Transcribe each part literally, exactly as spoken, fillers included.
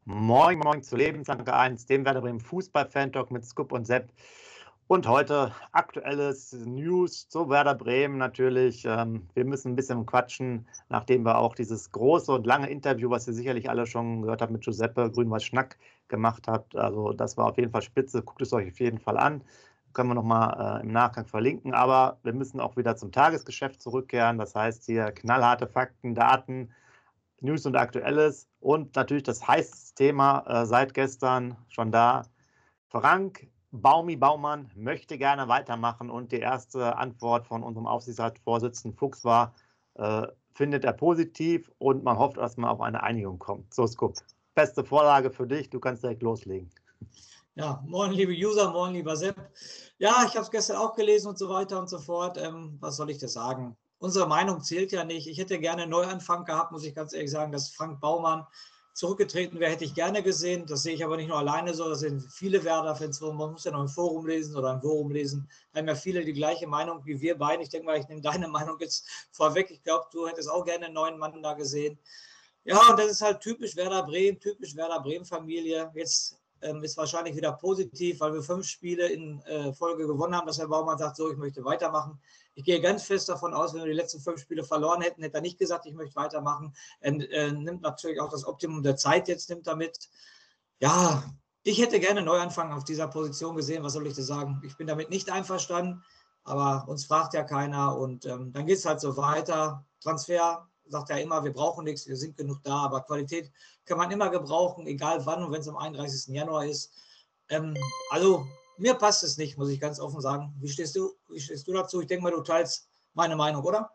Moin, moin zu Lebensanker eins, dem Werder Bremen Fußball-Fan-Talk mit Scoop und Sepp. Und heute aktuelles News zu Werder Bremen natürlich. Ähm, wir müssen ein bisschen quatschen, nachdem wir auch dieses große und lange Interview, was ihr sicherlich alle schon gehört habt, mit Giuseppe Grün-Weiß-Schnack gemacht habt. Also das war auf jeden Fall spitze. Guckt es euch auf jeden Fall an. Können wir nochmal äh, im Nachgang verlinken. Aber wir müssen auch wieder zum Tagesgeschäft zurückkehren. Das heißt hier knallharte Fakten, Daten, News und Aktuelles und natürlich das heiße Thema äh, seit gestern schon da. Frank Baumi Baumann möchte gerne weitermachen und die erste Antwort von unserem Aufsichtsratsvorsitzenden Fuchs war, äh, findet er positiv und man hofft, dass man auf eine Einigung kommt. So, Scoop, beste Vorlage für dich, du kannst direkt loslegen. Ja, moin liebe User, moin lieber Sepp. Ja, ich habe es gestern auch gelesen und so weiter und so fort. Ähm, was soll ich dir sagen? Unsere Meinung zählt ja nicht. Ich hätte gerne einen Neuanfang gehabt, muss ich ganz ehrlich sagen, dass Frank Baumann zurückgetreten wäre, hätte ich gerne gesehen. Das sehe ich aber nicht nur alleine so, das sind viele Werder-Fans. Man muss ja noch ein Forum lesen oder ein Forum lesen. Da haben ja viele die gleiche Meinung wie wir beiden. Ich denke mal, ich nehme deine Meinung jetzt vorweg. Ich glaube, du hättest auch gerne einen neuen Mann da gesehen. Ja, und das ist halt typisch Werder Bremen, typisch Werder Bremen-Familie. Jetzt ähm, ist wahrscheinlich wieder positiv, weil wir fünf Spiele in äh, Folge gewonnen haben, dass Herr Baumann sagt, so, ich möchte weitermachen. Ich gehe ganz fest davon aus, wenn wir die letzten fünf Spiele verloren hätten, hätte er nicht gesagt, ich möchte weitermachen. Er äh, nimmt natürlich auch das Optimum der Zeit jetzt nimmt er mit. Ja, ich hätte gerne einen Neuanfang auf dieser Position gesehen. Was soll ich dir sagen? Ich bin damit nicht einverstanden, aber uns fragt ja keiner und ähm, dann geht es halt so weiter. Transfer sagt ja immer, wir brauchen nichts, wir sind genug da, aber Qualität kann man immer gebrauchen, egal wann und wenn es am einunddreißigsten Januar ist. Ähm, also mir passt es nicht, muss ich ganz offen sagen. Wie stehst du, wie stehst du dazu? Ich denke mal, du teilst meine Meinung, oder?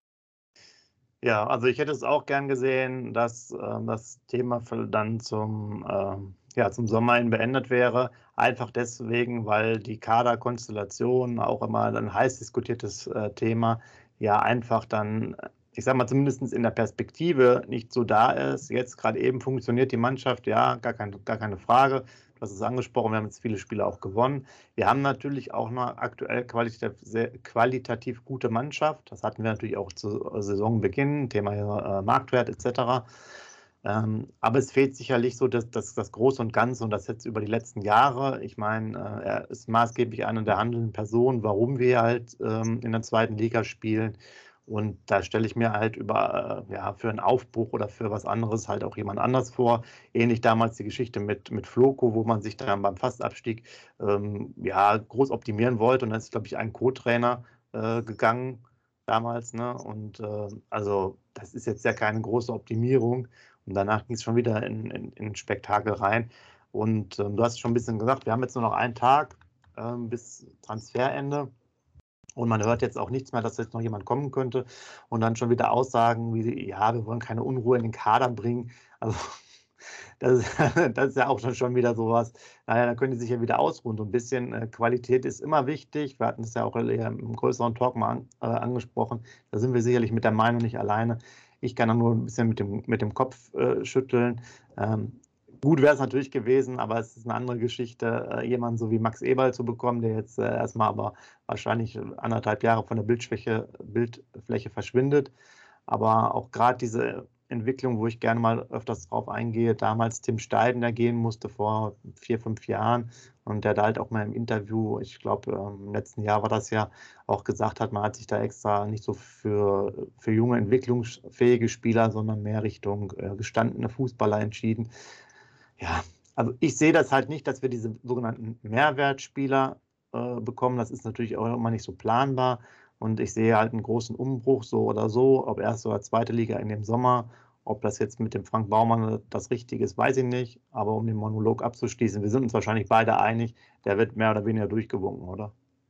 Ja, also ich hätte es auch gern gesehen, dass äh, das Thema für dann zum, äh, ja, zum Sommer hin beendet wäre. Einfach deswegen, weil die Kaderkonstellation auch immer ein heiß diskutiertes äh, Thema ja einfach dann, ich sage mal zumindest in der Perspektive nicht so da ist. Jetzt gerade eben funktioniert die Mannschaft, ja, gar, kein, gar keine Frage. Du hast es angesprochen, wir haben jetzt viele Spiele auch gewonnen. Wir haben natürlich auch eine aktuell qualitativ, sehr, qualitativ gute Mannschaft. Das hatten wir natürlich auch zu Saisonbeginn, Thema äh, Marktwert et cetera. Ähm, aber es fehlt sicherlich so das, das, das Große und Ganze und das jetzt über die letzten Jahre. Ich meine, äh, er ist maßgeblich eine der handelnden Personen, warum wir halt ähm, in der zweiten Liga spielen. Und da stelle ich mir halt über, äh, ja, für einen Aufbruch oder für was anderes halt auch jemand anders vor. Ähnlich damals die Geschichte mit, mit Floco, wo man sich dann beim Fastabstieg ähm, ja, groß optimieren wollte. Und dann ist, glaube ich, ein Co-Trainer äh, gegangen damals. Ne? Und äh, also das ist jetzt ja keine große Optimierung. Und danach ging es schon wieder in, in, in Spektakel rein. Und ähm, du hast schon ein bisschen gesagt, wir haben jetzt nur noch einen Tag ähm, bis Transferende. Und man hört jetzt auch nichts mehr, dass jetzt noch jemand kommen könnte. Und dann schon wieder Aussagen wie, ja, wir wollen keine Unruhe in den Kader bringen. Also das ist, das ist ja auch schon wieder sowas. Naja, dann können die sich ja wieder ausruhen. So ein bisschen äh, Qualität ist immer wichtig. Wir hatten es ja auch im größeren Talk mal an, äh, angesprochen. Da sind wir sicherlich mit der Meinung nicht alleine. Ich kann da nur ein bisschen mit dem, mit dem Kopf äh, schütteln. Ähm, gut wäre es natürlich gewesen, aber es ist eine andere Geschichte, äh, jemanden so wie Max Eberl zu bekommen, der jetzt äh, erstmal aber wahrscheinlich anderthalb Jahre von der Bildfläche, Bildfläche verschwindet. Aber auch gerade diese Entwicklung, wo ich gerne mal öfters drauf eingehe, damals Tim Steiden, der gehen musste vor vier, fünf Jahren und der da halt auch mal im Interview, ich glaube im letzten Jahr war das ja, auch gesagt hat, man hat sich da extra nicht so für, für junge, entwicklungsfähige Spieler, sondern mehr Richtung äh, gestandene Fußballer entschieden. Ja, also ich sehe das halt nicht, dass wir diese sogenannten Mehrwertspieler äh, bekommen. Das ist natürlich auch immer nicht so planbar. Und ich sehe halt einen großen Umbruch so oder so, ob erste oder zweite Liga in dem Sommer. Ob das jetzt mit dem Frank Baumann das Richtige ist, weiß ich nicht. Aber um den Monolog abzuschließen, wir sind uns wahrscheinlich beide einig, der wird mehr oder weniger durchgewunken, oder?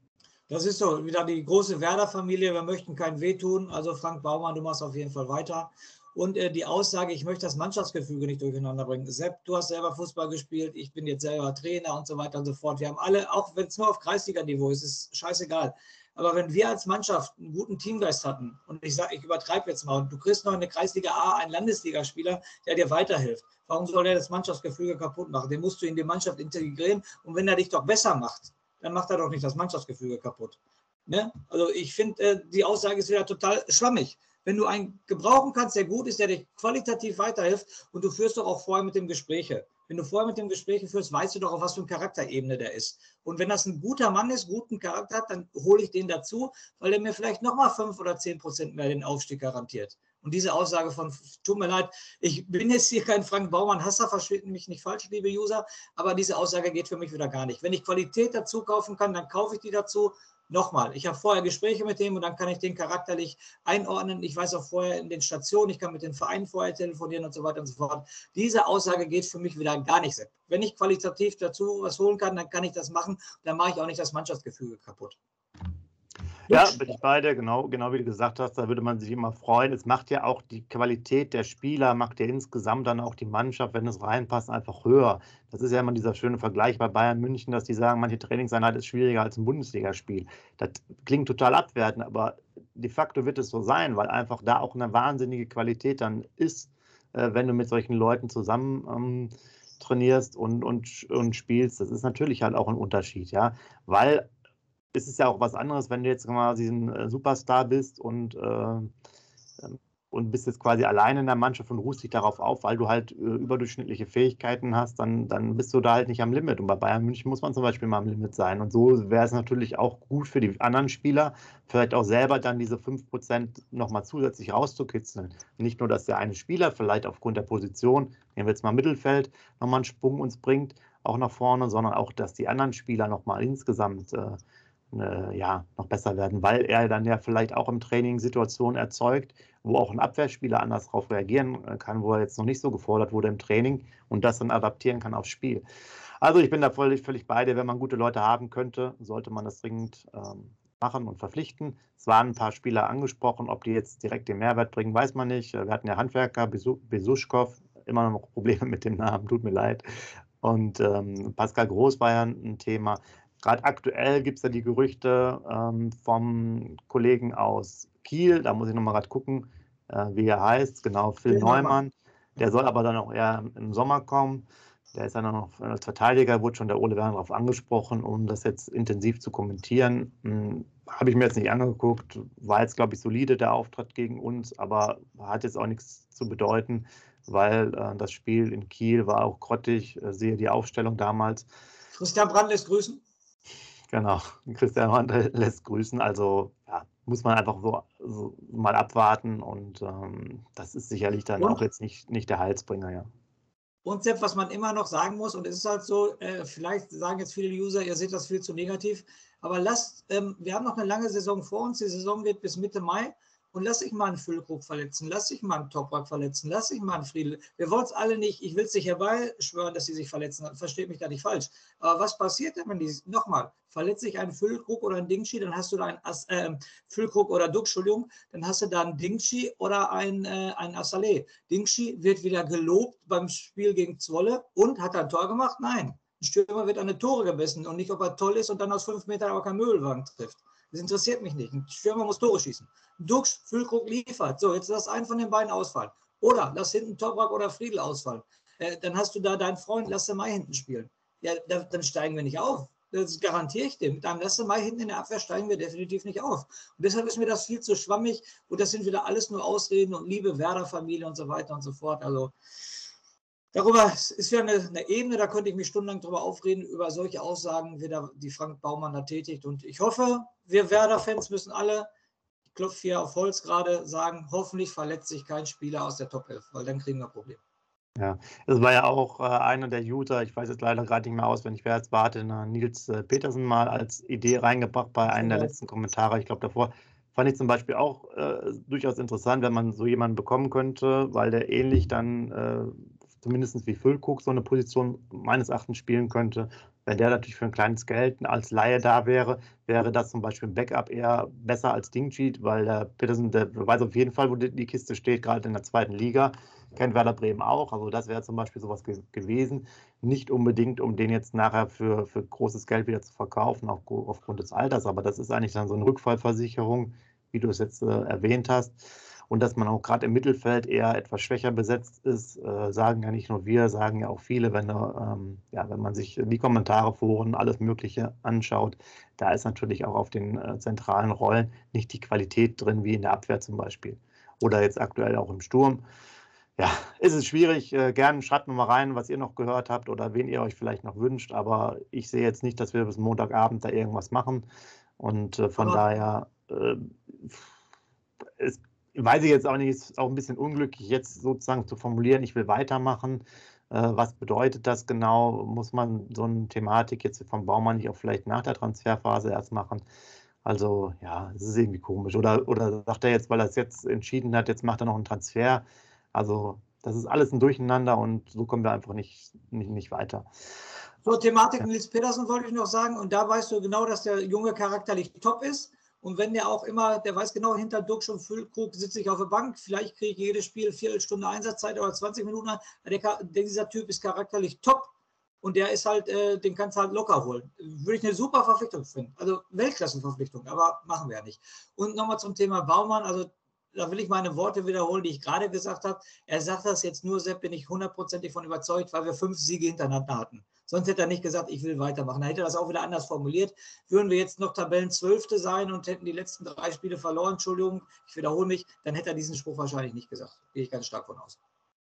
Das ist so, wieder die große Werder-Familie. Wir möchten kein wehtun. Also Frank Baumann, du machst auf jeden Fall weiter. Und äh, die Aussage, ich möchte das Mannschaftsgefüge nicht durcheinander bringen. Sepp, du hast selber Fußball gespielt, ich bin jetzt selber Trainer und so weiter und so fort. Wir haben alle, auch wenn es nur auf Kreisliga-Niveau ist, ist scheißegal. Aber wenn wir als Mannschaft einen guten Teamgeist hatten, und ich sage, ich übertreibe jetzt mal, und du kriegst noch in der Kreisliga A einen Landesligaspieler, der dir weiterhilft. Warum soll der das Mannschaftsgefüge kaputt machen? Den musst du in die Mannschaft integrieren. Und wenn er dich doch besser macht, dann macht er doch nicht das Mannschaftsgefüge kaputt. Ne? Also ich finde, äh, die Aussage ist wieder total schwammig. wenn du einen gebrauchen kannst, der gut ist, der dich qualitativ weiterhilft und du führst doch auch vorher mit dem Gespräche. Wenn du vorher mit dem Gespräche führst, weißt du doch, auf was für eine Charakterebene der ist. Und wenn das ein guter Mann ist, guten Charakter hat, dann hole ich den dazu, weil er mir vielleicht nochmal fünf oder zehn Prozent mehr den Aufstieg garantiert. Und diese Aussage von, tut mir leid, ich bin jetzt hier kein Frank Baumann-Hasser, versteht mich nicht falsch, liebe User, aber diese Aussage geht für mich wieder gar nicht. Wenn ich Qualität dazu kaufen kann, dann kaufe ich die dazu. Nochmal, ich habe vorher Gespräche mit dem und dann kann ich den charakterlich einordnen. Ich weiß auch vorher in den Stationen, ich kann mit den Vereinen vorher telefonieren und so weiter und so fort. Diese Aussage geht für mich wieder gar nicht. Wenn ich qualitativ dazu was holen kann, dann kann ich das machen. Dann mache ich auch nicht das Mannschaftsgefüge kaputt. Ja, bin ich bei dir, genau, genau wie du gesagt hast, da würde man sich immer freuen. Es macht ja auch die Qualität der Spieler, macht ja insgesamt dann auch die Mannschaft, wenn es reinpasst, einfach höher. Das ist ja immer dieser schöne Vergleich bei Bayern München, dass die sagen, manche Trainingseinheit ist schwieriger als ein Bundesligaspiel. Das klingt total abwertend, aber de facto wird es so sein, weil einfach da auch eine wahnsinnige Qualität dann ist, äh, wenn du mit solchen Leuten zusammen ähm, trainierst und, und, und spielst. Das ist natürlich halt auch ein Unterschied, ja, weil es ist ja auch was anderes, wenn du jetzt quasi ein Superstar bist und, äh, und bist jetzt quasi alleine in der Mannschaft und ruhst dich darauf auf, weil du halt äh, überdurchschnittliche Fähigkeiten hast, dann, dann bist du da halt nicht am Limit. Und bei Bayern München muss man zum Beispiel mal am Limit sein. Und so wäre es natürlich auch gut für die anderen Spieler, vielleicht auch selber dann diese fünf Prozent nochmal zusätzlich rauszukitzeln. Nicht nur, dass der eine Spieler vielleicht aufgrund der Position, nehmen wir jetzt mal Mittelfeld, nochmal einen Sprung uns bringt, auch nach vorne, sondern auch, dass die anderen Spieler nochmal insgesamt äh, ja, noch besser werden, weil er dann ja vielleicht auch im Training Situationen erzeugt, wo auch ein Abwehrspieler anders darauf reagieren kann, wo er jetzt noch nicht so gefordert wurde im Training und das dann adaptieren kann aufs Spiel. Also ich bin da völlig, völlig bei dir, wenn man gute Leute haben könnte, sollte man das dringend ähm, machen und verpflichten. Es waren ein paar Spieler angesprochen, ob die jetzt direkt den Mehrwert bringen, weiß man nicht. Wir hatten ja Handwerker, Besuschkow, immer noch Probleme mit dem Namen, tut mir leid. Und ähm, Pascal Groß war ja ein Thema. Gerade aktuell gibt es ja die Gerüchte ähm, vom Kollegen aus Kiel, da muss ich nochmal gerade gucken, äh, wie er heißt, genau, Phil, Phil Neumann. Neumann. Der soll aber dann auch eher im Sommer kommen. Der ist dann noch als Verteidiger, wurde schon der Ole Werner darauf angesprochen, um das jetzt intensiv zu kommentieren. Hm, habe ich mir jetzt nicht angeguckt, war jetzt, glaube ich, solide der Auftritt gegen uns, aber hat jetzt auch nichts zu bedeuten, weil äh, das Spiel in Kiel war auch grottig, äh, sehe die Aufstellung damals. Christian Brand lässt grüßen. Genau, Christian Brand lässt grüßen, also ja, muss man einfach so, so mal abwarten und ähm, das ist sicherlich dann und, auch jetzt nicht, nicht der Heilsbringer, ja. Und selbst was man immer noch sagen muss, und es ist halt so, äh, vielleicht sagen jetzt viele User, ihr seht das viel zu negativ, aber lasst, ähm, wir haben noch eine lange Saison vor uns, die Saison geht bis Mitte Mai. Und lass ich mal einen Füllkrug verletzen, lass ich mal einen Toprak verletzen, lass ich mal einen Friedel. Wir wollen es alle nicht, ich will es nicht herbeischwören, dass sie sich verletzen, versteht mich da nicht falsch. Aber was passiert denn, wenn die, nochmal, verletzt sich ein Füllkrug oder ein Dingshi, dann hast du da ein äh, Füllkrug oder Duck, Entschuldigung, dann hast du da einen Dingshi oder ein, äh, ein Assalé. Dingshi wird wieder gelobt beim Spiel gegen Zwolle und hat er ein Tor gemacht? Nein. Ein Stürmer wird an eine Tore gemessen und nicht, ob er toll ist und dann aus fünf Metern aber kein Müllwagen trifft. Das interessiert mich nicht. Ein Stürmer muss Tore schießen. Dux, Füllkrug liefert. So, jetzt lass einen von den beiden ausfallen. Oder lass hinten Toprak oder Friedel ausfallen. Äh, dann hast du da deinen Freund, lass den Mai hinten spielen. Ja, da, dann steigen wir nicht auf. Das garantiere ich dem. Mit einem lass den Mai hinten in der Abwehr steigen wir definitiv nicht auf. Und deshalb ist mir das viel zu schwammig. Und das sind wieder alles nur Ausreden und liebe Werder-Familie und so weiter und so fort. Also darüber ist ja eine, eine Ebene, da könnte ich mich stundenlang drüber aufreden, über solche Aussagen, wie da, die Frank Baumann da tätigt. Und ich hoffe, wir Werder-Fans müssen alle, ich klopfe hier auf Holz gerade, sagen, hoffentlich verletzt sich kein Spieler aus der Top elf, weil dann kriegen wir Probleme. Ja, es war ja auch äh, einer der User, ich weiß jetzt leider gerade nicht mehr auswendig, wer jetzt war, hat Nils äh, Petersen mal als Idee reingebracht bei einem der letzten Kommentare. Ich glaube, davor fand ich zum Beispiel auch äh, durchaus interessant, wenn man so jemanden bekommen könnte, weil der ähnlich dann äh, zumindest wie Füllkrug so eine Position meines Erachtens spielen könnte. Wenn der natürlich für ein kleines Geld als Laie da wäre, wäre das zum Beispiel ein Backup eher besser als Dingcheat, weil der Petersen, der weiß auf jeden Fall, wo die, die Kiste steht, gerade in der zweiten Liga. Kennt Werder Bremen auch, also das wäre zum Beispiel sowas ge gewesen. Nicht unbedingt, um den jetzt nachher für, für großes Geld wieder zu verkaufen, auch aufgrund des Alters, aber das ist eigentlich dann so eine Rückfallversicherung, wie du es jetzt äh, erwähnt hast. Und dass man auch gerade im Mittelfeld eher etwas schwächer besetzt ist, äh, sagen ja nicht nur wir, sagen ja auch viele, wenn, ähm, ja, wenn man sich die Kommentare, Foren, alles Mögliche anschaut, da ist natürlich auch auf den äh, zentralen Rollen nicht die Qualität drin, wie in der Abwehr zum Beispiel. oder jetzt aktuell auch im Sturm. Ja, ist es schwierig. Äh, gern schreibt mir mal rein, was ihr noch gehört habt oder wen ihr euch vielleicht noch wünscht. Aber ich sehe jetzt nicht, dass wir bis Montagabend da irgendwas machen. Und äh, von Aber daher äh, ist, weiß ich jetzt auch nicht, ist auch ein bisschen unglücklich, jetzt sozusagen zu formulieren, ich will weitermachen. Äh, was bedeutet das genau? Muss man so eine Thematik jetzt vom Baumann nicht auch vielleicht nach der Transferphase erst machen? Also ja, es ist irgendwie komisch. Oder, oder sagt er jetzt, weil er es jetzt entschieden hat, jetzt macht er noch einen Transfer. Also das ist alles ein Durcheinander und so kommen wir einfach nicht, nicht, nicht weiter. zur Thematik Nils Petersen wollte ich noch sagen, und da weißt du genau, dass der Junge charakterlich top ist. Und wenn der auch immer, der weiß genau, hinter Duxch und Füllkrug sitze ich auf der Bank, vielleicht kriege ich jedes Spiel Viertelstunde Einsatzzeit oder zwanzig Minuten. Der, dieser Typ ist charakterlich top und der ist halt, äh, den kannst du halt locker holen. Würde ich eine super Verpflichtung finden. Also Weltklassenverpflichtung, aber machen wir ja nicht. Und nochmal zum Thema Baumann, also da will ich meine Worte wiederholen, die ich gerade gesagt habe. Er sagt das jetzt nur, Sepp, bin ich hundertprozentig von überzeugt, weil wir fünf Siege hintereinander hatten. Sonst hätte er nicht gesagt, ich will weitermachen. Da hätte er das auch wieder anders formuliert. Würden wir jetzt noch Tabellenzwölfte sein und hätten die letzten drei Spiele verloren, Entschuldigung, ich wiederhole mich, dann hätte er diesen Spruch wahrscheinlich nicht gesagt. Gehe ich ganz stark von aus.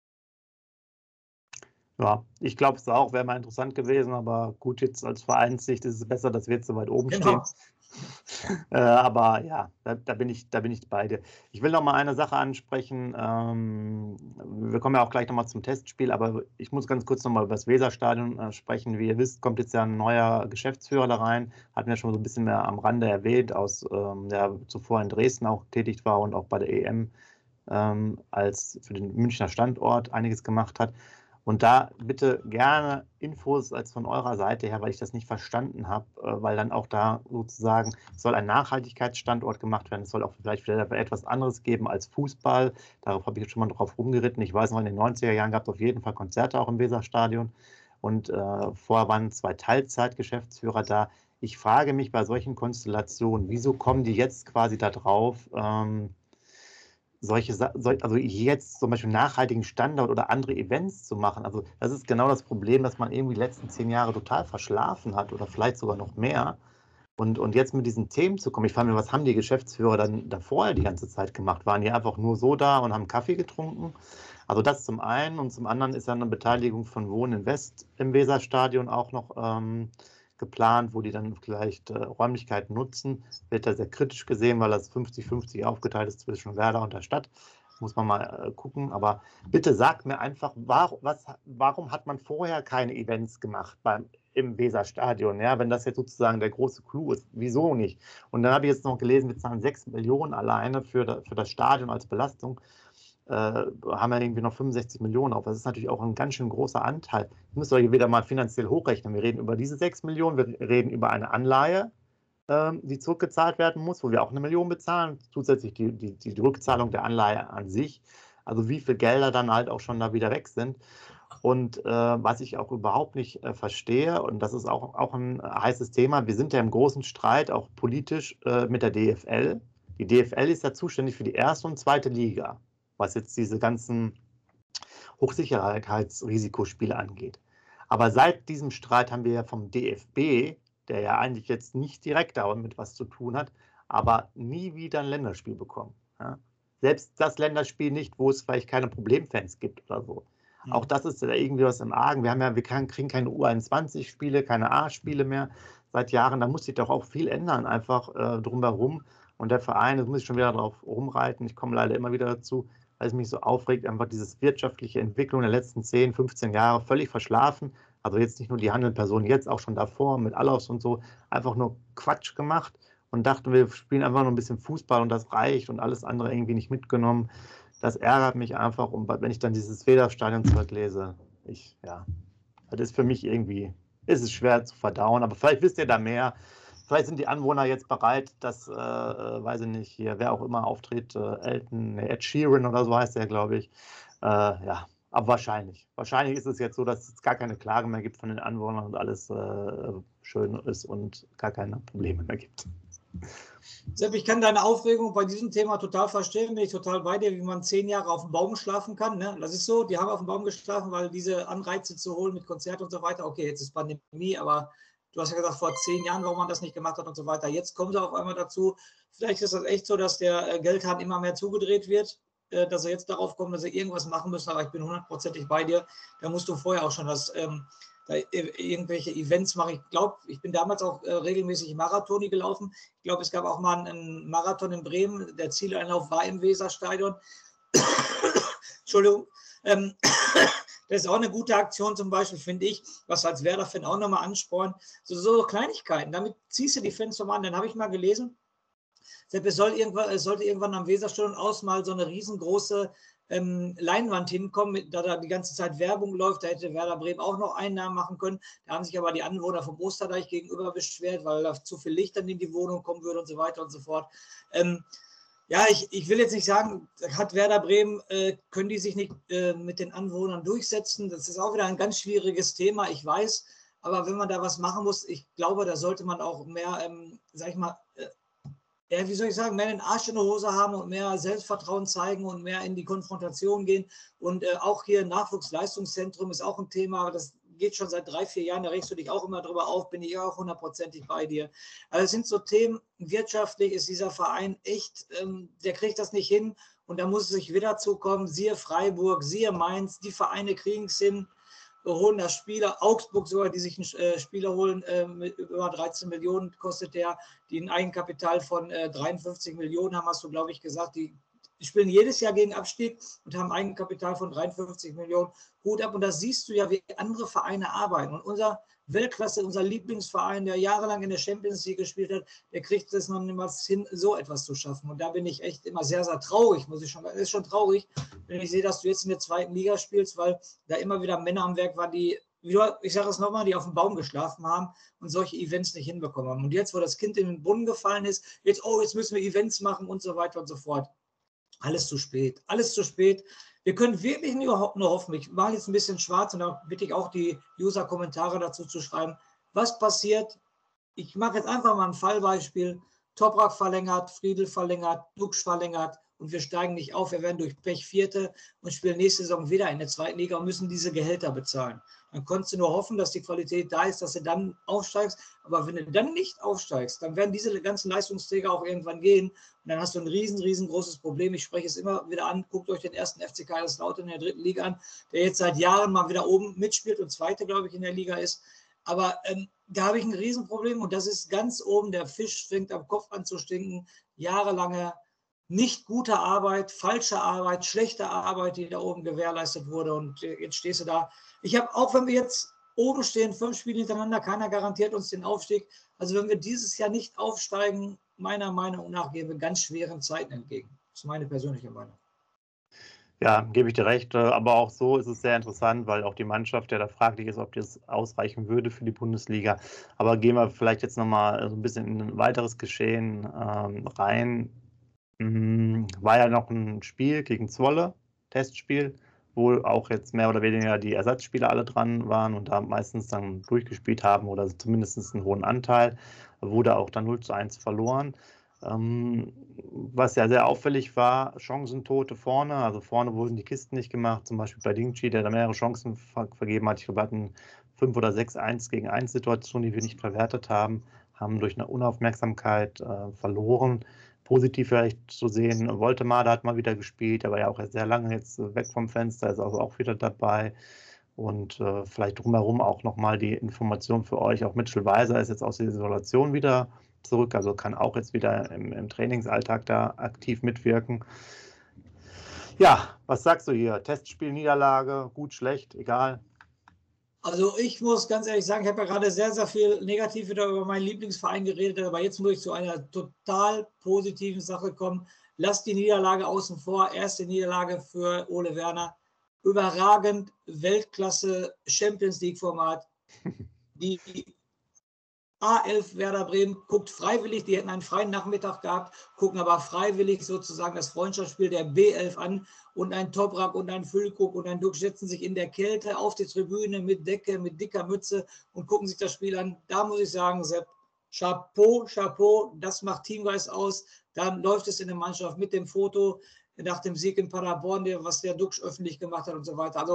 Ja, ich glaube es auch, wäre mal interessant gewesen, aber gut, jetzt als Vereinssicht ist es besser, dass wir jetzt so weit oben Genau. stehen. Äh, aber ja, da, da, bin ich, da bin ich bei dir. Ich will noch mal eine Sache ansprechen. Ähm, wir kommen ja auch gleich noch mal zum Testspiel, aber ich muss ganz kurz noch mal über das Weserstadion äh, sprechen. Wie ihr wisst, kommt jetzt ja ein neuer Geschäftsführer da rein. Hatten wir schon so ein bisschen mehr am Rande erwähnt, aus, ähm, der zuvor in Dresden auch tätig war und auch bei der E M ähm, als für den Münchner Standort einiges gemacht hat. Und da bitte gerne Infos als von eurer Seite her, weil ich das nicht verstanden habe, weil dann auch da sozusagen, es soll ein Nachhaltigkeitsstandort gemacht werden, es soll auch vielleicht wieder etwas anderes geben als Fußball. Darauf habe ich jetzt schon mal drauf rumgeritten. Ich weiß noch, in den neunziger Jahren gab es auf jeden Fall Konzerte auch im Weserstadion und äh, vorher waren zwei Teilzeitgeschäftsführer da. Ich frage mich bei solchen Konstellationen, wieso kommen die jetzt quasi da drauf, ähm, solche, also jetzt zum Beispiel nachhaltigen Standort oder andere Events zu machen. Also das ist genau das Problem, dass man irgendwie die letzten zehn Jahre total verschlafen hat oder vielleicht sogar noch mehr. Und, und jetzt mit diesen Themen zu kommen, ich frage mich, was haben die Geschäftsführer dann davor die ganze Zeit gemacht? Waren die einfach nur so da und haben Kaffee getrunken? Also das zum einen und zum anderen ist ja eine Beteiligung von Wohnen West im Weserstadion auch noch ähm, geplant, wo die dann vielleicht äh, Räumlichkeiten nutzen. Wird da sehr kritisch gesehen, weil das fünfzig fünfzig aufgeteilt ist zwischen Werder und der Stadt. Muss man mal äh, gucken. Aber bitte sagt mir einfach, war, was, warum hat man vorher keine Events gemacht beim, im Weserstadion? Ja, wenn das jetzt sozusagen der große Clou ist. Wieso nicht? Und dann habe ich jetzt noch gelesen, wir zahlen sechs Millionen alleine für, für das Stadion als Belastung. Äh, haben wir irgendwie noch fünfundsechzig Millionen auf. Das ist natürlich auch ein ganz schön großer Anteil. Das müsst ihr euch wieder mal finanziell hochrechnen. Wir reden über diese sechs Millionen, wir reden über eine Anleihe, äh, die zurückgezahlt werden muss, wo wir auch eine Million bezahlen, zusätzlich die, die, die Rückzahlung der Anleihe an sich. Also wie viel Gelder dann halt auch schon da wieder weg sind. Und äh, was ich auch überhaupt nicht äh, verstehe, und das ist auch, auch ein heißes Thema, wir sind ja im großen Streit, auch politisch, äh, mit der D F L. Die D F L ist ja zuständig für die erste und zweite Liga, was jetzt diese ganzen Hochsicherheitsrisikospiele angeht. Aber seit diesem Streit haben wir ja vom D F B, der ja eigentlich jetzt nicht direkt damit was zu tun hat, aber nie wieder ein Länderspiel bekommen. Ja? Selbst das Länderspiel nicht, wo es vielleicht keine Problemfans gibt oder so. Mhm. Auch das ist ja irgendwie was im Argen. Wir haben ja, wir kriegen keine U einundzwanzig-Spiele, keine A-Spiele mehr seit Jahren. Da muss sich doch auch viel ändern, einfach äh, drumherum. Und der Verein, das muss ich schon wieder drauf rumreiten, ich komme leider immer wieder dazu, weil es mich so aufregt, einfach diese wirtschaftliche Entwicklung der letzten zehn, fünfzehn Jahre völlig verschlafen. Also jetzt nicht nur die handelnden Personen, jetzt auch schon davor mit Allos und so, einfach nur Quatsch gemacht und dachten, wir spielen einfach nur ein bisschen Fußball und das reicht und alles andere irgendwie nicht mitgenommen. Das ärgert mich einfach, und wenn ich dann dieses Weserstadion-Zeug lese, ich, ja, das ist für mich irgendwie, ist es schwer zu verdauen, aber vielleicht wisst ihr da mehr. Vielleicht sind die Anwohner jetzt bereit, dass, äh, weiß ich nicht, hier, wer auch immer auftritt, äh, Elton, nee, Ed Sheeran oder so heißt der, glaube ich. Äh, ja, aber wahrscheinlich. Wahrscheinlich ist es jetzt so, dass es gar keine Klage mehr gibt von den Anwohnern und alles äh, schön ist und gar keine Probleme mehr gibt. Sepp, ich kann deine Aufregung bei diesem Thema total verstehen. Bin ich total bei dir, wie man zehn Jahre auf dem Baum schlafen kann. Ne? Das ist so, die haben auf dem Baum geschlafen, weil diese Anreize zu holen mit Konzert und so weiter. Okay, jetzt ist Pandemie, aber du hast ja gesagt, vor zehn Jahren, warum man das nicht gemacht hat und so weiter. Jetzt kommt er auf einmal dazu. Vielleicht ist das echt so, dass der Geldhahn immer mehr zugedreht wird. dass er jetzt darauf kommt, dass er irgendwas machen müssen, aber ich bin hundertprozentig bei dir. Da musst du vorher auch schon das, ähm, da irgendwelche Events machen. Ich glaube, ich bin damals auch äh, regelmäßig Marathoni gelaufen. Ich glaube, es gab auch mal einen Marathon in Bremen. Der Zieleinlauf war im Weserstadion. Entschuldigung. Ähm, das ist auch eine gute Aktion zum Beispiel, finde ich, was als Werder-Fan auch nochmal anspornt. So, so Kleinigkeiten, damit ziehst du die Fans nochmal an. Dann habe ich mal gelesen, es, soll irgendwann, es sollte irgendwann am Weserstadion aus mal so eine riesengroße ähm, Leinwand hinkommen, mit, da da die ganze Zeit Werbung läuft. Da hätte Werder Bremen auch noch Einnahmen machen können. Da haben sich aber die Anwohner vom Osterdeich gegenüber beschwert, weil da zu viel Licht dann in die Wohnung kommen würde und so weiter und so fort. Ähm, Ja, ich, ich will jetzt nicht sagen, hat Werder Bremen, äh, können die sich nicht äh, mit den Anwohnern durchsetzen. Das ist auch wieder ein ganz schwieriges Thema, ich weiß. Aber wenn man da was machen muss, ich glaube, da sollte man auch mehr, ähm, sag ich mal, äh, ja, wie soll ich sagen, mehr den Arsch in der Hose haben und mehr Selbstvertrauen zeigen und mehr in die Konfrontation gehen. Und äh, auch hier Nachwuchsleistungszentrum ist auch ein Thema, das geht schon seit drei, vier Jahren, da regst du dich auch immer drüber auf, bin ich auch hundertprozentig bei dir. Also es sind so Themen, wirtschaftlich ist dieser Verein echt, ähm, der kriegt das nicht hin und da muss es sich wieder zukommen, siehe Freiburg, siehe Mainz, die Vereine kriegen es hin, holen das Spieler, Augsburg sogar, die sich einen äh, Spieler holen, äh, mit über dreizehn Millionen kostet der, die ein Eigenkapital von äh, dreiundfünfzig Millionen haben, hast du, glaube ich, gesagt, die Die spielen jedes Jahr gegen Abstieg und haben ein Eigenkapital von dreiundfünfzig Millionen. Hut ab. Und das siehst du ja, wie andere Vereine arbeiten. Und unser Weltklasse, unser Lieblingsverein, der jahrelang in der Champions League gespielt hat, der kriegt es noch niemals hin, so etwas zu schaffen. Und da bin ich echt immer sehr, sehr traurig, muss ich schon sagen. Es ist schon traurig, wenn ich sehe, dass du jetzt in der zweiten Liga spielst, weil da immer wieder Männer am Werk waren, die, ich sage es nochmal, die auf dem Baum geschlafen haben und solche Events nicht hinbekommen haben. Und jetzt, wo das Kind in den Brunnen gefallen ist, jetzt, oh, jetzt müssen wir Events machen und so weiter und so fort. Alles zu spät, alles zu spät. Wir können wirklich nur, nur hoffen. Ich mache jetzt ein bisschen schwarz und da bitte ich auch die User-Kommentare dazu zu schreiben. Was passiert? Ich mache jetzt einfach mal ein Fallbeispiel. Toprak verlängert, Friedl verlängert, Duksch verlängert und wir steigen nicht auf. Wir werden durch Pech Vierte und spielen nächste Saison wieder in der zweiten Liga und müssen diese Gehälter bezahlen. Dann konntest du nur hoffen, dass die Qualität da ist, dass du dann aufsteigst. Aber wenn du dann nicht aufsteigst, dann werden diese ganzen Leistungsträger auch irgendwann gehen. Und dann hast du ein riesen, riesengroßes Problem. Ich spreche es immer wieder an. Guckt euch den ersten F C Kaiserslautern in der dritten Liga an, der jetzt seit Jahren mal wieder oben mitspielt und Zweite, glaube ich, in der Liga ist. Aber ähm, da habe ich ein Riesenproblem und das ist ganz oben. Der Fisch fängt am Kopf an zu stinken. Jahrelange nicht gute Arbeit, falsche Arbeit, schlechte Arbeit, die da oben gewährleistet wurde. Und jetzt stehst du da. Ich habe, auch wenn wir jetzt oben stehen, fünf Spiele hintereinander, keiner garantiert uns den Aufstieg. Also wenn wir dieses Jahr nicht aufsteigen, meiner Meinung nach gehen wir ganz schweren Zeiten entgegen. Das ist meine persönliche Meinung. Ja, gebe ich dir recht. Aber auch so ist es sehr interessant, weil auch die Mannschaft ja da fraglich ist, ob das ausreichen würde für die Bundesliga. Aber gehen wir vielleicht jetzt nochmal so ein bisschen in ein weiteres Geschehen ähm, rein. War ja noch ein Spiel gegen Zwolle, Testspiel, wo auch jetzt mehr oder weniger die Ersatzspieler alle dran waren und da meistens dann durchgespielt haben oder zumindest einen hohen Anteil, wurde auch dann null zu eins verloren. Ähm, was ja sehr auffällig war, Chancentote vorne, also vorne wurden die Kisten nicht gemacht, zum Beispiel bei Dingchi, der da mehrere Chancen ver vergeben hat. Ich glaube, wir hatten fünf oder sechs eins gegen eins Situationen, die wir nicht verwertet haben, haben durch eine Unaufmerksamkeit äh, verloren. Positiv vielleicht zu sehen, Woltemade hat mal wieder gespielt, aber ja auch sehr lange jetzt weg vom Fenster, ist also auch wieder dabei. Und äh, vielleicht drumherum auch nochmal die Information für euch, auch Mitchell Weiser ist jetzt aus der Isolation wieder zurück, also kann auch jetzt wieder im, im Trainingsalltag da aktiv mitwirken. Ja, was sagst du hier? Testspiel, Niederlage, gut, schlecht, egal? Also ich muss ganz ehrlich sagen, ich habe ja gerade sehr, sehr viel negativ wieder über meinen Lieblingsverein geredet, aber jetzt muss ich zu einer total positiven Sache kommen. Lass die Niederlage außen vor. Erste Niederlage für Ole Werner. Überragend, Weltklasse, Champions League Format. Die A elf Werder Bremen guckt freiwillig, die hätten einen freien Nachmittag gehabt, gucken aber freiwillig sozusagen das Freundschaftsspiel der B elf an und ein Toprak und ein Füllkrug und ein Duck setzen sich in der Kälte auf die Tribüne mit Decke, mit dicker Mütze und gucken sich das Spiel an. Da muss ich sagen, Sepp, Chapeau, Chapeau, das macht Teamgeist aus. Dann läuft es in der Mannschaft mit dem Foto nach dem Sieg in Paderborn, der, was der Duxch öffentlich gemacht hat und so weiter. Also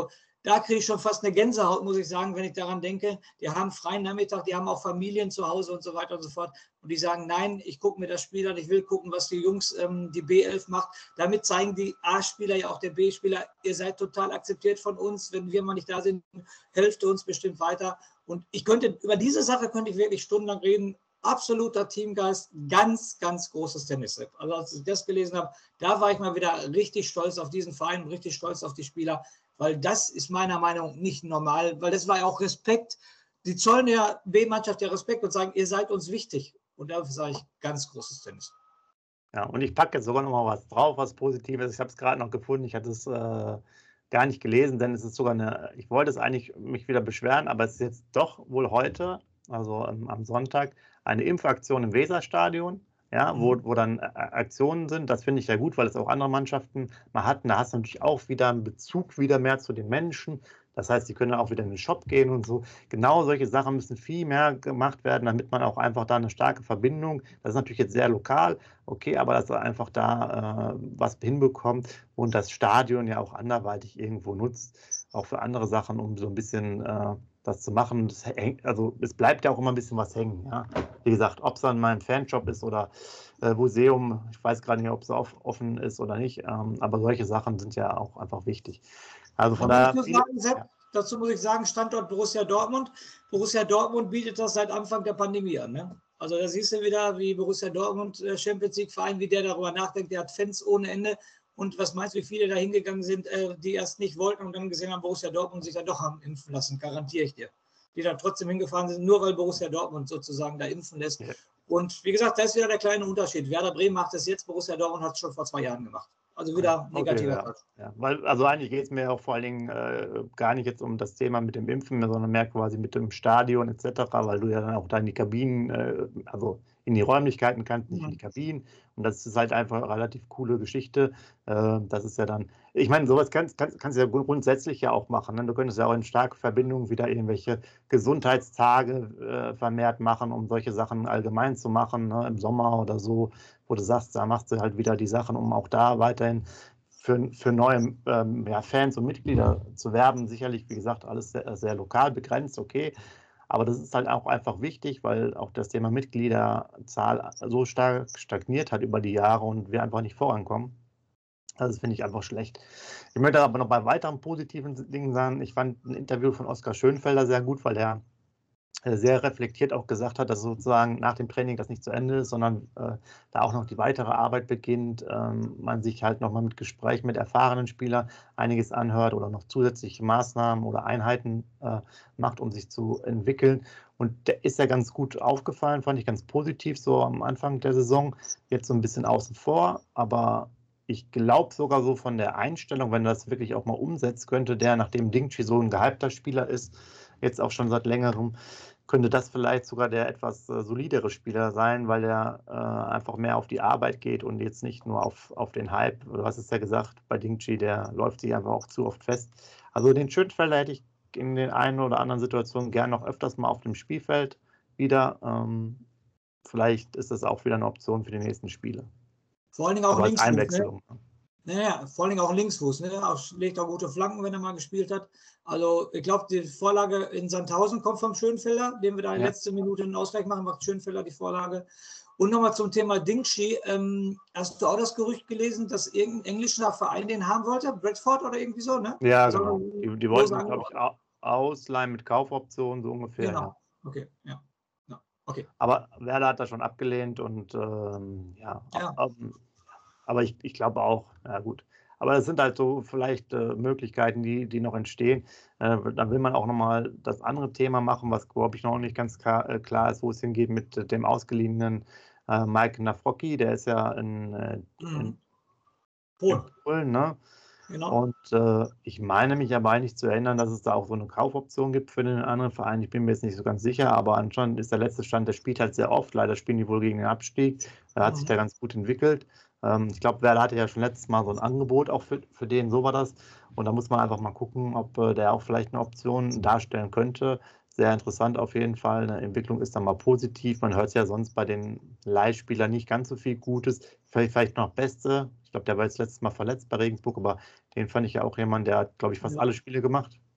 da kriege ich schon fast eine Gänsehaut, muss ich sagen, wenn ich daran denke. Die haben freien Nachmittag, die haben auch Familien zu Hause und so weiter und so fort. Und die sagen, nein, ich gucke mir das Spiel an, ich will gucken, was die Jungs, ähm, die B elf macht. Damit zeigen die A-Spieler, ja auch der B-Spieler, ihr seid total akzeptiert von uns. Wenn wir mal nicht da sind, helft uns bestimmt weiter. Und ich könnte, über diese Sache könnte ich wirklich stundenlang reden. Absoluter Teamgeist, ganz, ganz großes Tennis. Also als ich das gelesen habe, da war ich mal wieder richtig stolz auf diesen Verein, richtig stolz auf die Spieler, weil das ist meiner Meinung nach nicht normal, weil das war ja auch Respekt. Die zollen der B-Mannschaft ja Respekt und sagen, ihr seid uns wichtig. Und dafür sage ich ganz großes Tennis. Ja, und ich packe jetzt sogar noch mal was drauf, was Positives. Ich habe es gerade noch gefunden, ich hatte es äh, gar nicht gelesen, denn es ist sogar eine, ich wollte es eigentlich mich wieder beschweren, aber es ist jetzt doch wohl heute, also ähm, am Sonntag, eine Impfaktion im Weserstadion, ja, mhm. wo, wo dann äh, Aktionen sind. Das finde ich ja gut, weil es auch andere Mannschaften mal hatten. Da hast du natürlich auch wieder einen Bezug wieder mehr zu den Menschen. Das heißt, die können auch wieder in den Shop gehen und so. Genau solche Sachen müssen viel mehr gemacht werden, damit man auch einfach da eine starke Verbindung, das ist natürlich jetzt sehr lokal, okay, aber dass er einfach da äh, was hinbekommt und das Stadion ja auch anderweitig irgendwo nutzt, auch für andere Sachen, um so ein bisschen äh, das zu machen. Das hängt, also es bleibt ja auch immer ein bisschen was hängen. Ja? Wie gesagt, ob es dann mal ein Fanshop ist oder äh, Museum, ich weiß gerade nicht, ob es auf, offen ist oder nicht, ähm, aber solche Sachen sind ja auch einfach wichtig. Also von daher. Sagen, Sepp, ja. Dazu muss ich sagen, Standort Borussia Dortmund. Borussia Dortmund bietet das seit Anfang der Pandemie an. Ne? Also da siehst du wieder, wie Borussia Dortmund, äh, Champions League Verein, wie der darüber nachdenkt. Der hat Fans ohne Ende. Und was meinst du, wie viele da hingegangen sind, äh, die erst nicht wollten und dann gesehen haben, Borussia Dortmund sich dann doch haben impfen lassen, garantiere ich dir. Die dann trotzdem hingefahren sind, nur weil Borussia Dortmund sozusagen da impfen lässt. Ja. Und wie gesagt, da ist wieder der kleine Unterschied. Werder Bremen macht es jetzt, Borussia Dortmund hat es schon vor zwei Jahren gemacht. Also wieder negativer okay, ja, ja. Weil, also eigentlich geht es mir auch vor allen Dingen äh, gar nicht jetzt um das Thema mit dem Impfen, sondern mehr quasi mit dem Stadion et cetera, weil du ja dann auch da in die Kabinen, äh, also in die Räumlichkeiten kannst, nicht mhm. in die Kabinen. Und das ist halt einfach eine relativ coole Geschichte. Äh, das ist ja dann, ich meine, sowas kannst, kannst, kannst du ja grundsätzlich ja auch machen. Ne? Du könntest ja auch in starke Verbindung wieder irgendwelche Gesundheitstage äh, vermehrt machen, um solche Sachen allgemein zu machen, ne? Im Sommer oder so, wo du sagst, da machst du halt wieder die Sachen, um auch da weiterhin für, für neue ähm, ja, Fans und Mitglieder zu werben. Sicherlich, wie gesagt, alles sehr, sehr lokal begrenzt, okay. Aber das ist halt auch einfach wichtig, weil auch das Thema Mitgliederzahl so stark stagniert hat über die Jahre und wir einfach nicht vorankommen. Also das finde ich einfach schlecht. Ich möchte aber noch bei weiteren positiven Dingen sagen, ich fand ein Interview von Oskar Schönfelder sehr gut, weil er sehr reflektiert auch gesagt hat, dass sozusagen nach dem Training das nicht zu Ende ist, sondern äh, da auch noch die weitere Arbeit beginnt, ähm, man sich halt nochmal mit Gesprächen mit erfahrenen Spielern einiges anhört oder noch zusätzliche Maßnahmen oder Einheiten äh, macht, um sich zu entwickeln. Und der ist ja ganz gut aufgefallen, fand ich ganz positiv, so am Anfang der Saison, jetzt so ein bisschen außen vor, aber ich glaube sogar so von der Einstellung, wenn er das wirklich auch mal umsetzt, könnte der, nachdem Dingchi so ein gehypter Spieler ist, jetzt auch schon seit längerem, könnte das vielleicht sogar der etwas äh, solidere Spieler sein, weil er äh, einfach mehr auf die Arbeit geht und jetzt nicht nur auf, auf den Hype. Du hast es ja gesagt, bei Dingchi, der läuft sich einfach auch zu oft fest. Also den Schönfelder hätte ich in den einen oder anderen Situationen gern noch öfters mal auf dem Spielfeld wieder. Ähm, vielleicht ist das auch wieder eine Option für die nächsten Spiele. Vor allen Dingen auch Linksfuß. Einwechslung. Ne? Naja, vor allen Dingen auch Linksfuß. Ne? Auch, legt auch gute Flanken, wenn er mal gespielt hat. Also ich glaube, die Vorlage in Sandhausen kommt vom Schönfelder, den wir da in ja. letzter Minute einen Ausgleich machen, macht Schönfelder die Vorlage. Und nochmal zum Thema Dingchi. Ähm, hast du auch das Gerücht gelesen, dass irgendein englischer Verein den haben wollte? Bradford oder irgendwie so, ne? Ja, also, genau. Die, die wollten, glaube ich, ausleihen mit Kaufoptionen, so ungefähr. Genau, ja. okay, ja. ja. okay. Aber Werder hat das schon abgelehnt und ähm, ja, ja. Ähm, aber ich, ich glaube auch, ja gut. Aber das sind halt so vielleicht äh, Möglichkeiten, die, die noch entstehen. Äh, dann will man auch nochmal das andere Thema machen, was, glaube ich, noch nicht ganz klar, äh, klar ist, wo es hingeht mit äh, dem ausgeliehenen äh, Mike Nafrocki. Der ist ja in, äh, in, Polen. in Polen, ne? Genau. Und äh, ich meine mich aber eigentlich zu erinnern, dass es da auch so eine Kaufoption gibt für den anderen Verein. Ich bin mir jetzt nicht so ganz sicher, aber anscheinend ist der letzte Stand, der spielt halt sehr oft. Leider spielen die wohl gegen den Abstieg. Er hat mhm. sich da ganz gut entwickelt. Ähm, ich glaube, Werder hatte ja schon letztes Mal so ein Angebot auch für, für den, so war das. Und da muss man einfach mal gucken, ob äh, der auch vielleicht eine Option darstellen könnte. Sehr interessant auf jeden Fall. Eine Entwicklung ist dann mal positiv. Man hört ja sonst bei den Leihspielern nicht ganz so viel Gutes. Vielleicht, vielleicht noch Beste. Ich glaube, der war jetzt letztes Mal verletzt bei Regensburg, aber den fand ich ja auch jemand, der hat, glaube ich, fast ja. alle Spiele gemacht.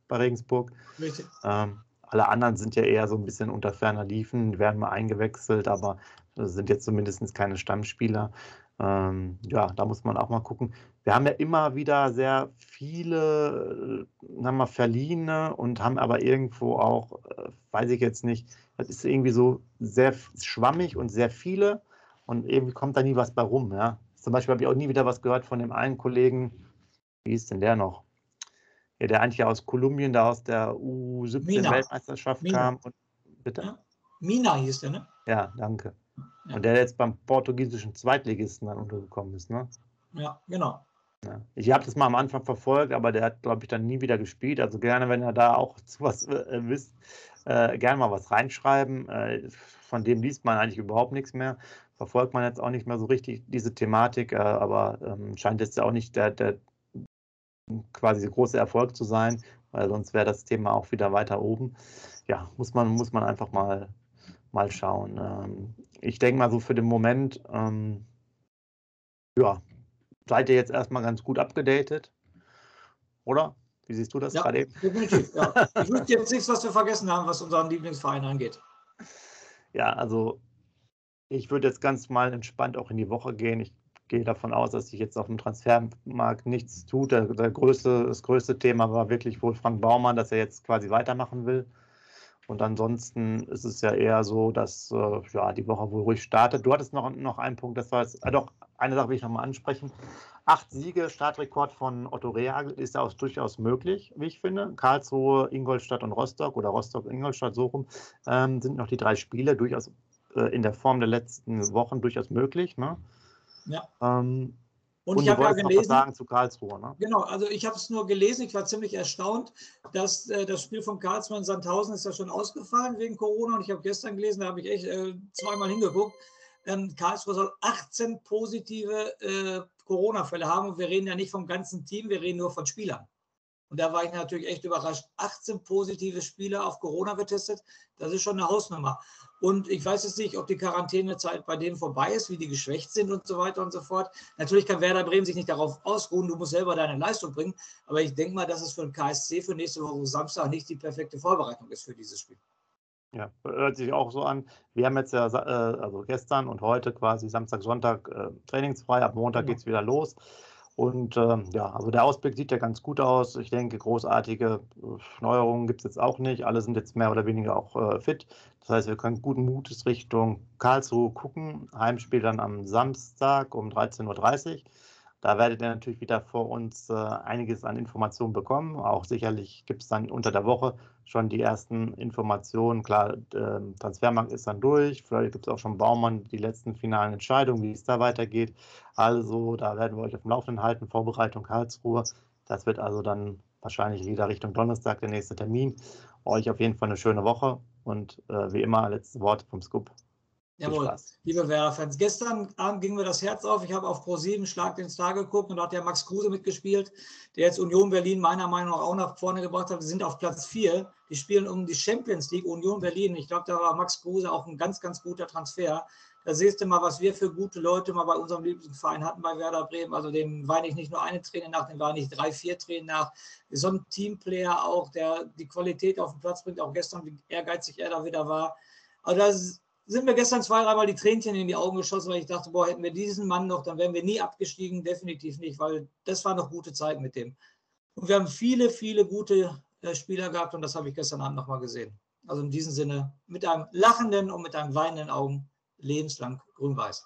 bei Regensburg. Richtig. Ähm, alle anderen sind ja eher so ein bisschen unter ferner Liefen, die werden mal eingewechselt, aber sind jetzt zumindest keine Stammspieler. Ähm, ja, da muss man auch mal gucken. Wir haben ja immer wieder sehr viele, äh, haben wir verliehene und haben aber irgendwo auch, äh, weiß ich jetzt nicht, das ist irgendwie so sehr schwammig und sehr viele und irgendwie kommt da nie was bei rum. Ja? Zum Beispiel habe ich auch nie wieder was gehört von dem einen Kollegen, wie ist denn der noch? Ja, der eigentlich aus Kolumbien, da aus der U siebzehn-Weltmeisterschaft kam. Und, bitte? Ja. Mina hieß der, ne? Ja, danke. Ja. Und der jetzt beim portugiesischen Zweitligisten dann untergekommen ist, ne? Ja, genau. Ja. Ich habe das mal am Anfang verfolgt, aber der hat, glaube ich, dann nie wieder gespielt. Also gerne, wenn ihr da auch zu was äh, wisst, äh, gerne mal was reinschreiben. Äh, von dem liest man eigentlich überhaupt nichts mehr. Verfolgt man jetzt auch nicht mehr so richtig diese Thematik, äh, aber ähm, scheint jetzt ja auch nicht der, der quasi der große Erfolg zu sein, weil sonst wäre das Thema auch wieder weiter oben. Ja, muss man, muss man einfach mal, mal schauen. Ähm, ich denke mal so für den Moment, ähm, ja, seid ihr jetzt erstmal ganz gut abgedatet, oder? Wie siehst du das ja, gerade eben? Definitiv, ja. Ich wüsste jetzt nichts, was wir vergessen haben, was unseren Lieblingsverein angeht. Ja, also ich würde jetzt ganz mal entspannt auch in die Woche gehen. Ich gehe davon aus, dass sich jetzt auf dem Transfermarkt nichts tut. Der, der größte, das größte Thema war wirklich wohl Frank Baumann, dass er jetzt quasi weitermachen will. Und ansonsten ist es ja eher so, dass äh, ja, die Woche wohl ruhig startet. Du hattest noch, noch einen Punkt, das war jetzt, äh, doch, eine Sache will ich noch mal ansprechen. Acht Siege, Startrekord von Otto Rehhagel ist ja auch durchaus möglich, wie ich finde. Karlsruhe, Ingolstadt und Rostock oder Rostock, Ingolstadt, so rum, ähm, sind noch die drei Spiele durchaus äh, in der Form der letzten Wochen durchaus möglich. Ne? Ja. Ähm, Und, und ich du habe ja wolltest noch was gelesen, sagen zu Karlsruhe, ne? genau, also ich habe es nur gelesen, ich war ziemlich erstaunt, dass äh, das Spiel von Karlsruhe in Sandhausen ist ja schon ausgefallen wegen Corona und ich habe gestern gelesen, da habe ich echt äh, zweimal hingeguckt, ähm, Karlsruhe soll achtzehn positive äh, Corona-Fälle haben und wir reden ja nicht vom ganzen Team, wir reden nur von Spielern. Und da war ich natürlich echt überrascht. achtzehn positive Spieler auf Corona getestet, das ist schon eine Hausnummer. Und ich weiß jetzt nicht, ob die Quarantänezeit bei denen vorbei ist, wie die geschwächt sind und so weiter und so fort. Natürlich kann Werder Bremen sich nicht darauf ausruhen, du musst selber deine Leistung bringen. Aber ich denke mal, dass es für den K S C für nächste Woche Samstag nicht die perfekte Vorbereitung ist für dieses Spiel. Ja, hört sich auch so an. Wir haben jetzt ja äh, also gestern und heute quasi Samstag, Sonntag äh, trainingsfrei. Ab Montag Genau. geht es wieder los. Und ähm, ja, also der Ausblick sieht ja ganz gut aus. Ich denke, großartige Neuerungen gibt es jetzt auch nicht. Alle sind jetzt mehr oder weniger auch äh, fit. Das heißt, wir können guten Mutes Richtung Karlsruhe gucken. Heimspiel dann am Samstag um dreizehn Uhr dreißig. Da werdet ihr natürlich wieder vor uns äh, einiges an Informationen bekommen. Auch sicherlich gibt es dann unter der Woche schon die ersten Informationen. Klar, äh, Transfermarkt ist dann durch. Vielleicht gibt es auch schon Baumann die letzten finalen Entscheidungen, wie es da weitergeht. Also, da werden wir euch auf dem Laufenden halten. Vorbereitung Karlsruhe. Das wird also dann wahrscheinlich wieder Richtung Donnerstag der nächste Termin. Euch auf jeden Fall eine schöne Woche und äh, wie immer, letzte Worte vom Scoop. Jawohl, liebe Werder-Fans. Gestern Abend ging mir das Herz auf. Ich habe auf ProSieben Schlag den Star geguckt und da hat der Max Kruse mitgespielt, der jetzt Union Berlin meiner Meinung nach auch nach vorne gebracht hat. Wir sind auf Platz vier. Die spielen um die Champions League, Union Berlin. Ich glaube, da war Max Kruse auch ein ganz, ganz guter Transfer. Da siehst du mal, was wir für gute Leute mal bei unserem Lieblingsverein hatten bei Werder Bremen. Also dem weine ich nicht nur eine Träne nach, dem weine ich drei, vier Tränen nach. So ein Teamplayer auch, der die Qualität auf den Platz bringt, auch gestern, wie ehrgeizig er da wieder war. Also das sind mir gestern zwei, dreimal die Tränchen in die Augen geschossen, weil ich dachte, boah, hätten wir diesen Mann noch, dann wären wir nie abgestiegen, definitiv nicht, weil das war noch gute Zeit mit dem. Und wir haben viele, viele gute äh, Spieler gehabt und das habe ich gestern Abend nochmal gesehen. Also in diesem Sinne, mit einem lachenden und mit einem weinenden Augen, lebenslang grün-weiß.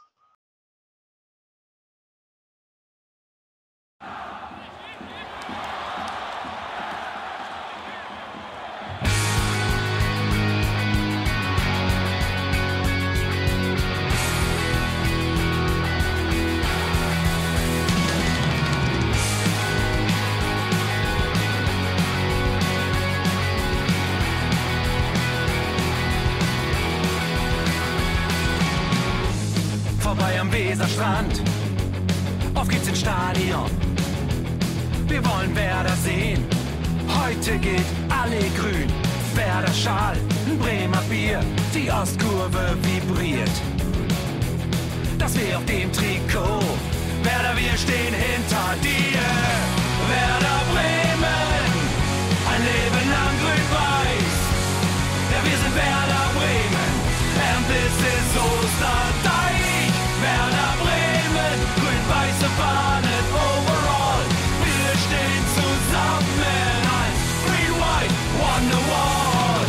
Vorbei am Weserstrand, auf geht's ins Stadion. Wir wollen Werder sehen, heute gilt alle grün. Werder Schal, ein Bremer Bier, die Ostkurve vibriert. Das weh auf dem Trikot, Werder, wir stehen hinter dir. Werder Bremen, ein Leben sind Werder Bremen, and this is Osterdeich. Werder Bremen, grün-weiße Fahnen overall. Wir stehen zusammen als Green White Wonderwall.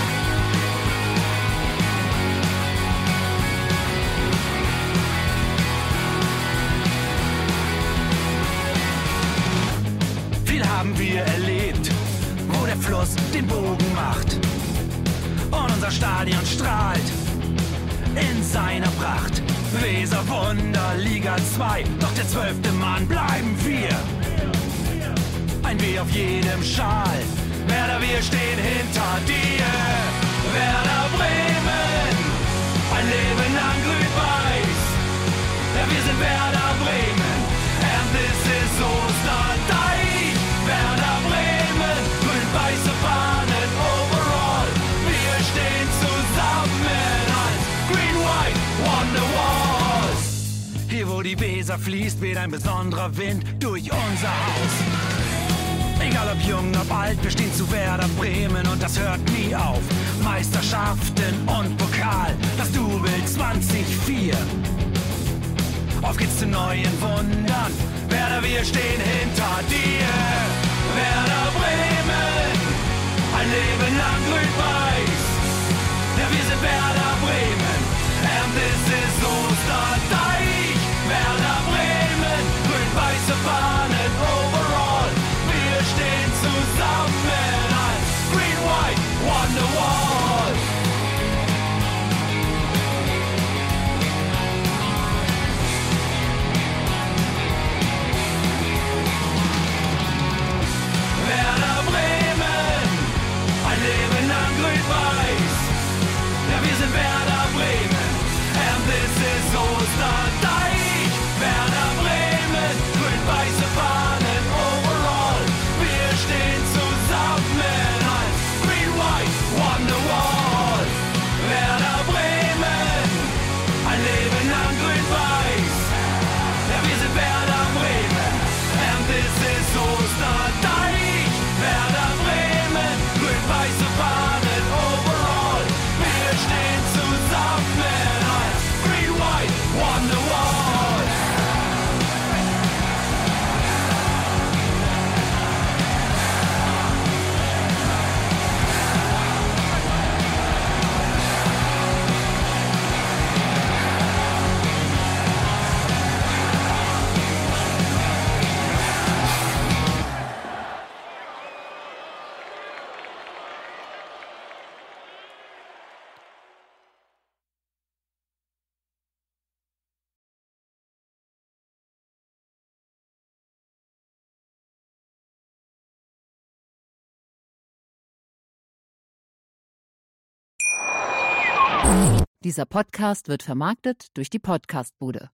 Viel haben wir erlebt, wo der Fluss den Bogen macht und unser Stadion strahlt in seiner Pracht. Weserwunder, Liga zwei, doch der zwölfte Mann bleiben wir. Ein W auf jedem Schal, Werder, wir stehen hinter dir. Werder Bremen, ein Leben lang grün-weiß. Ja, wir sind Werder Bremen, and this is Osterdeich. Werder Bremen, grün-weiße Fahnen overall. Wir stehen zusammen als Green White Wonderwall. Hier wo die Weser fließt, weht ein besonderer Wind durch unser Haus. Egal ob jung, ob alt, wir stehen zu Werder Bremen und das hört nie auf. Meisterschaften und Pokal, das Double zwanzig vier. Auf geht's zu neuen Wundern, Werder, wir stehen hinter dir. Werder Bremen, ein Leben lang grün-weiß. Ja, wir sind Werder Bremen, and this is Osterdeich. Werder Bremen, grün-weiße Fahnen overall. Wir stehen zusammen als Green White Wonderwall. Werder Bremen, ein Leben lang grün-weiß. Ja, wir sind Werder Bremen, and this is Osterdeich. Werder Bremen, grün-weiße Fahnen overall. Wir stehen zusammen als Green White Wonderwall. Werder Bremen, ein Leben lang grün-weiß. Ja, wir sind Werder Bremen, and this is Osterdeich. Werder Bremen, grün-weiße Fahnen overall. Wir stehen zusammen als Green White Wonderwall. Dieser Podcast wird vermarktet durch die Podcastbude.